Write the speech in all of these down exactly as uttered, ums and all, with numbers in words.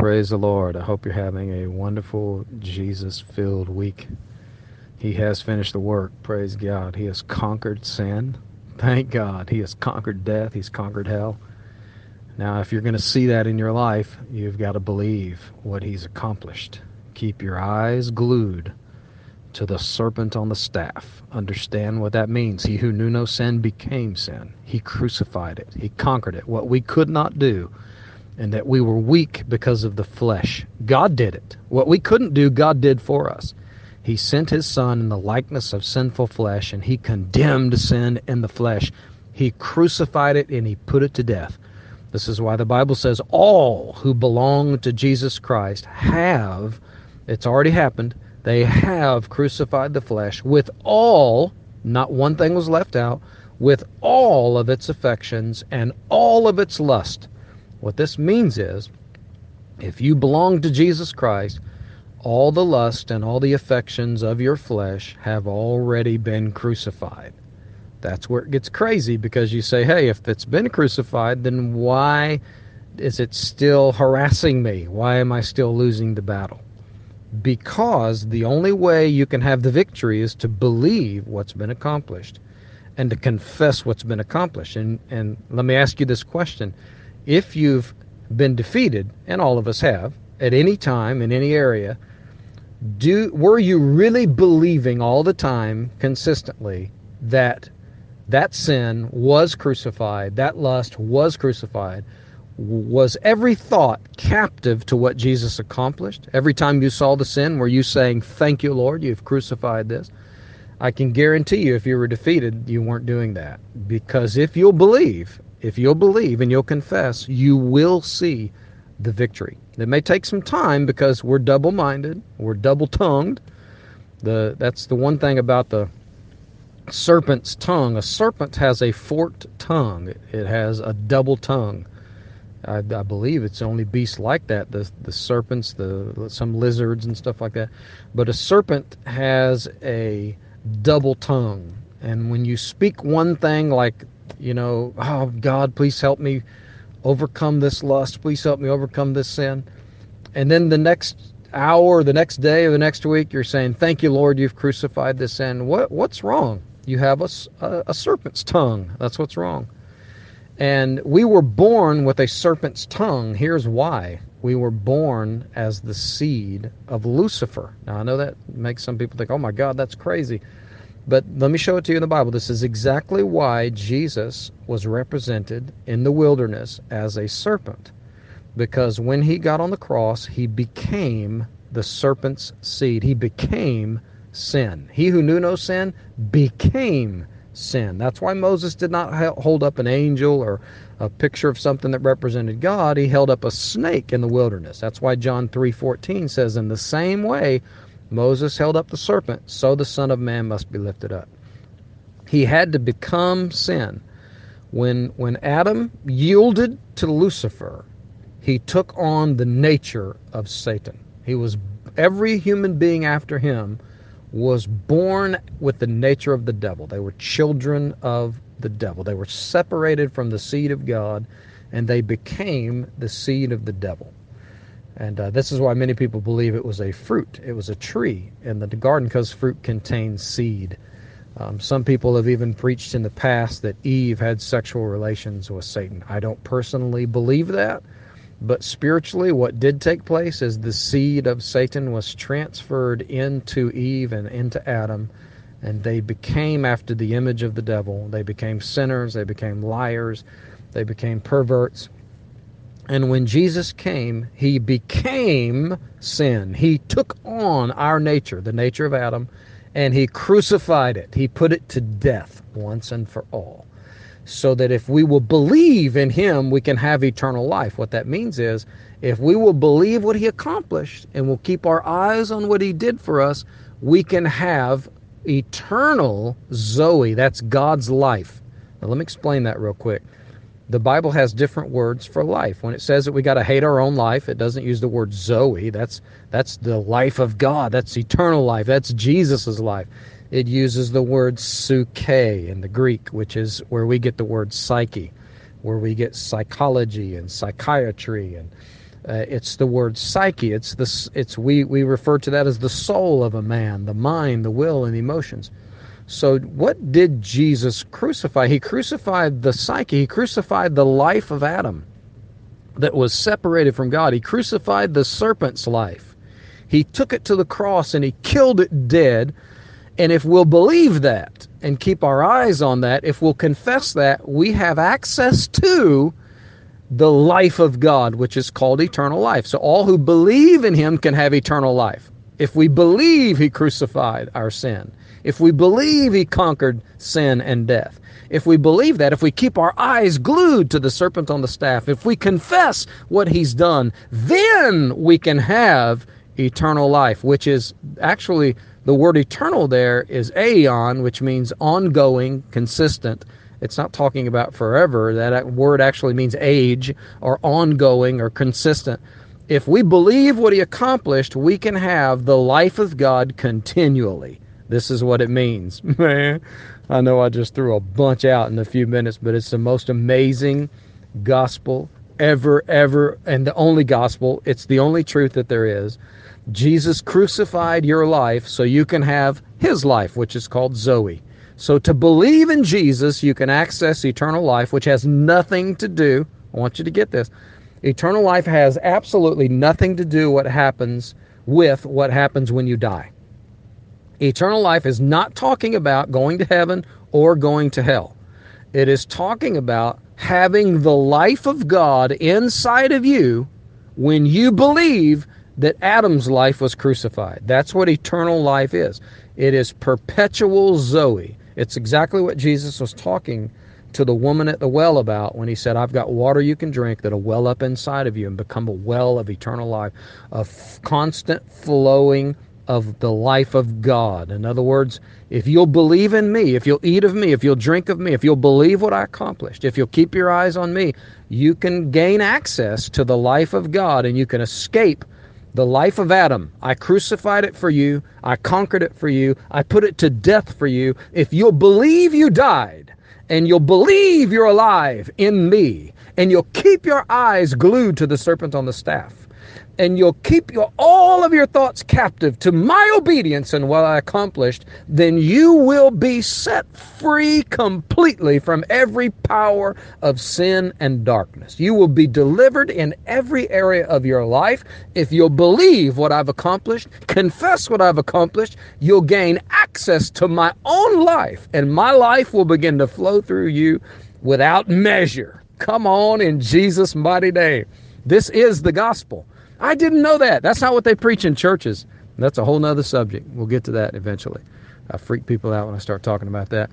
Praise the Lord. I hope you're having a wonderful, Jesus-filled week. He has finished the work. Praise God. He has conquered sin. Thank God. He has conquered death. He's conquered hell. Now, if you're going to see that in your life, you've got to believe what He's accomplished. Keep your eyes glued to the serpent on the staff. Understand what that means. He who knew no sin became sin. He crucified it. He conquered it. What we could not do, and that we were weak because of the flesh. God did it. What we couldn't do, God did for us. He sent His Son in the likeness of sinful flesh, and He condemned sin in the flesh. He crucified it, and He put it to death. This is why the Bible says all who belong to Jesus Christ have, it's already happened, they have crucified the flesh with all, not one thing was left out, with all of its affections and all of its lust. What this means is, if you belong to Jesus Christ, all the lust and all the affections of your flesh have already been crucified. That's where it gets crazy, because you say, hey, if it's been crucified, then why is it still harassing me? Why am I still losing the battle? Because the only way you can have the victory is to believe what's been accomplished and to confess what's been accomplished. And, and let me ask you this question. If you've been defeated, and all of us have, at any time, in any area, do were you really believing all the time, consistently, that that sin was crucified, that lust was crucified? Was every thought captive to what Jesus accomplished? Every time you saw the sin, were you saying, thank you, Lord, you've crucified this? I can guarantee you, if you were defeated, you weren't doing that. Because if you'll believe, if you'll believe and you'll confess, you will see the victory. It may take some time because we're double-minded, we're double-tongued. The, that's the one thing about the serpent's tongue. A serpent has a forked tongue. It has a double tongue. I, I believe it's only beasts like that, the the serpents, the some lizards and stuff like that. But a serpent has a double tongue. And when you speak one thing like, you know, oh, God, please help me overcome this lust. Please help me overcome this sin. And then the next hour, the next day, or the next week, you're saying, thank you, Lord, you've crucified this sin. What What's wrong? You have a, a, a serpent's tongue. That's what's wrong. And we were born with a serpent's tongue. Here's why. We were born as the seed of Lucifer. Now, I know that makes some people think, oh my God, that's crazy. But let me show it to you in the Bible. This is exactly why Jesus was represented in the wilderness as a serpent. Because when He got on the cross, He became the serpent's seed. He became sin. He who knew no sin became sin. That's why Moses did not hold up an angel or a picture of something that represented God. He held up a snake in the wilderness. That's why John three fourteen says, in the same way Moses held up the serpent, so the Son of Man must be lifted up. He had to become sin. When, when Adam yielded to Lucifer, he took on the nature of Satan. He was, every human being after him was born with the nature of the devil. They were children of the devil. They were separated from the seed of God, and they became the seed of the devil. And uh, this is why many people believe it was a fruit. It was a tree in the garden, because fruit contains seed. Um, some people have even preached in the past that Eve had sexual relations with Satan. I don't personally believe that. But spiritually, what did take place is the seed of Satan was transferred into Eve and into Adam, and they became after the image of the devil. They became sinners, they became liars, they became perverts. And when Jesus came, He became sin. He took on our nature, the nature of Adam, and He crucified it. He put it to death once and for all. So that if we will believe in Him, we can have eternal life. What that means is, if we will believe what He accomplished and we'll keep our eyes on what He did for us, we can have eternal Zoe. That's God's life. Now let me explain that real quick. The Bible has different words for life. When it says that we got to hate our own life, it doesn't use the word Zoe. That's that's the life of God. That's eternal life. That's Jesus's life. It uses the word psyche in the Greek, which is where we get the word psyche, where we get psychology and psychiatry and Uh, it's the word psyche. It's the it's we we refer to that as the soul of a man, the mind, the will, and the emotions. So what did Jesus crucify? He crucified the psyche. He crucified the life of Adam that was separated from God. He crucified the serpent's life. He took it to the cross and he killed it dead. And if we'll believe that and keep our eyes on that, if we'll confess that, we have access to the life of God, which is called eternal life. So all who believe in him can have eternal life. If we believe he crucified our sin, if we believe he conquered sin and death, if we believe that, if we keep our eyes glued to the serpent on the staff, if we confess what he's done, then we can have eternal life, which is actually, the word eternal there is aeon, which means ongoing, consistent. It's not talking about forever. That word actually means age or ongoing or consistent. If we believe what he accomplished, we can have the life of God continually. This is what it means. Man, I know I just threw a bunch out in a few minutes, but it's the most amazing gospel ever, ever, and the only gospel. It's the only truth that there is. Jesus crucified your life so you can have his life, which is called Zoe. So to believe in Jesus, you can access eternal life, which has nothing to do, I want you to get this, eternal life has absolutely nothing to do what happens with what happens when you die. Eternal life is not talking about going to heaven or going to hell. It is talking about having the life of God inside of you when you believe that Adam's life was crucified. That's what eternal life is. It is perpetual Zoe. It's exactly what Jesus was talking to the woman at the well about when he said, I've got water you can drink that'll well up inside of you and become a well of eternal life, a f- constant flowing of the life of God. In other words, if you'll believe in me, if you'll eat of me, if you'll drink of me, if you'll believe what I accomplished, if you'll keep your eyes on me, you can gain access to the life of God and you can escape the life of Adam. I crucified it for you. I conquered it for you. I put it to death for you. If you'll believe you died, and you'll believe you're alive in me, and you'll keep your eyes glued to the serpent on the staff, and you'll keep your, all of your thoughts captive to my obedience and what I accomplished, then you will be set free completely from every power of sin and darkness. You will be delivered in every area of your life. If you'll believe what I've accomplished, confess what I've accomplished, you'll gain access to my own life, and my life will begin to flow through you without measure. Come on, in Jesus' mighty name. This is the gospel. I didn't know that. That's not what they preach in churches. That's a whole nother subject. We'll get to that eventually. I freak people out when I start talking about that.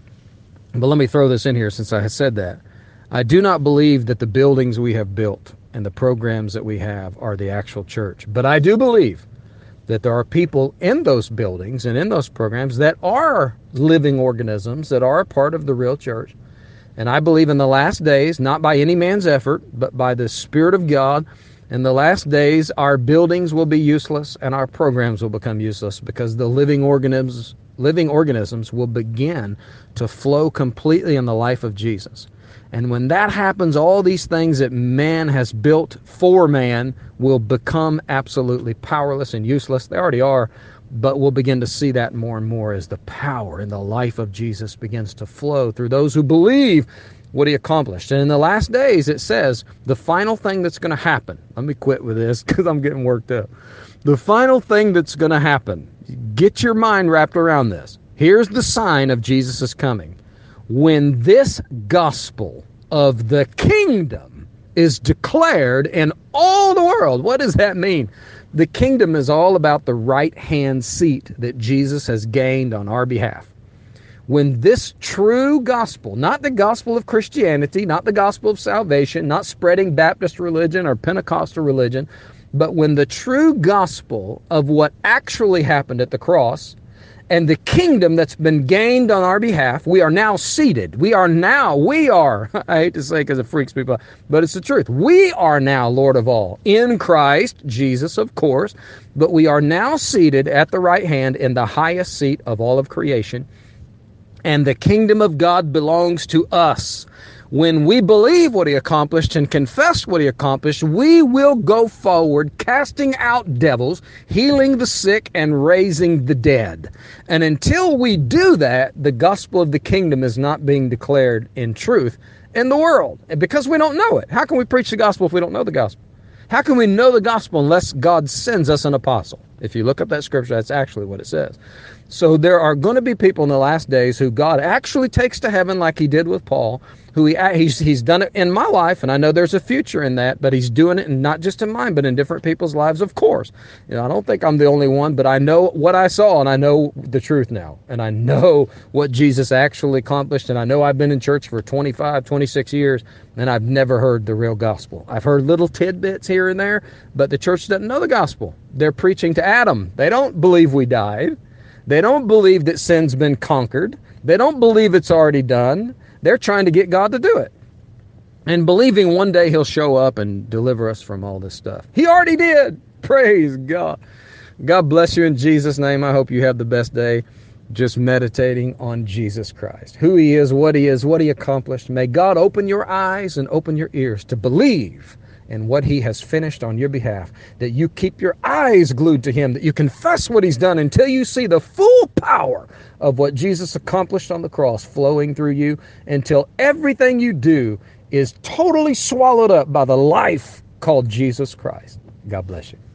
But let me throw this in here since I said that. I do not believe that the buildings we have built and the programs that we have are the actual church. But I do believe that there are people in those buildings and in those programs that are living organisms, that are a part of the real church. And I believe in the last days, not by any man's effort, but by the Spirit of God, in the last days, our buildings will be useless and our programs will become useless because the living organisms, living organisms will begin to flow completely in the life of Jesus. And when that happens, all these things that man has built for man will become absolutely powerless and useless. They already are, but we'll begin to see that more and more as the power in the life of Jesus begins to flow through those who believe what he accomplished. And in the last days, it says, the final thing that's going to happen, let me quit with this because I'm getting worked up. The final thing that's going to happen, get your mind wrapped around this. Here's the sign of Jesus' coming. When this gospel of the kingdom is declared in all the world, what does that mean? The kingdom is all about the right-hand seat that Jesus has gained on our behalf. When this true gospel, not the gospel of Christianity, not the gospel of salvation, not spreading Baptist religion or Pentecostal religion, but when the true gospel of what actually happened at the cross and the kingdom that's been gained on our behalf, we are now seated. We are now, we are, I hate to say because it freaks people out, but it's the truth. We are now Lord of all, in Christ Jesus, of course, but we are now seated at the right hand in the highest seat of all of creation. And the kingdom of God belongs to us. When we believe what he accomplished and confess what he accomplished, we will go forward casting out devils, healing the sick, and raising the dead. And until we do that, the gospel of the kingdom is not being declared in truth in the world. And because we don't know it. How can we preach the gospel if we don't know the gospel? How can we know the gospel unless God sends us an apostle? If you look up that scripture, that's actually what it says. So there are going to be people in the last days who God actually takes to heaven like he did with Paul, who he, he's, he's done it in my life, and I know there's a future in that, but he's doing it not just in mine, but in different people's lives, of course. You know, I don't think I'm the only one, but I know what I saw, and I know the truth now, and I know what Jesus actually accomplished, and I know I've been in church for twenty-five, twenty-six years, and I've never heard the real gospel. I've heard little tidbits here and there, but the church doesn't know the gospel. They're preaching to Adam. They don't believe we died. They don't believe that sin's been conquered. They don't believe it's already done. They're trying to get God to do it. And believing one day he'll show up and deliver us from all this stuff. He already did. Praise God. God bless you in Jesus' name. I hope you have the best day just meditating on Jesus Christ. Who he is, what he is, what he accomplished. May God open your eyes and open your ears to believe in what he has finished on your behalf, that you keep your eyes glued to him, that you confess what he's done until you see the full power of what Jesus accomplished on the cross flowing through you, until everything you do is totally swallowed up by the life called Jesus Christ. God bless you.